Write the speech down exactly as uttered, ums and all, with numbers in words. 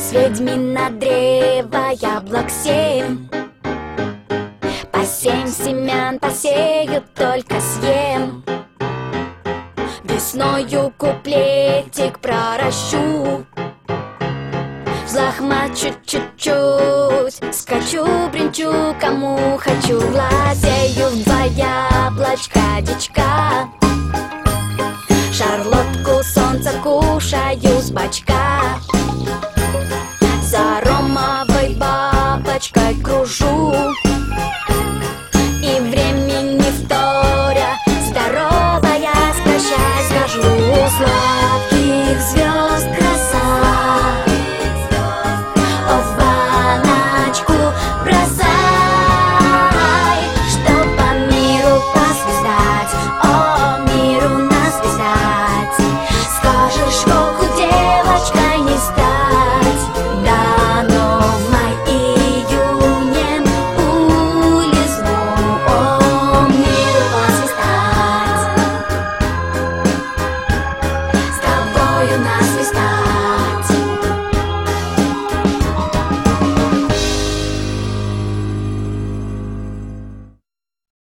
Ведьмина древо, яблок семь. По семь семян посею, только съем. Весною куплетик проращу, взлохмачу чуть-чуть, скачу, бренчу, кому хочу. Глазею в два яблочка дичка, шарлотку солнца кушаю с бочка.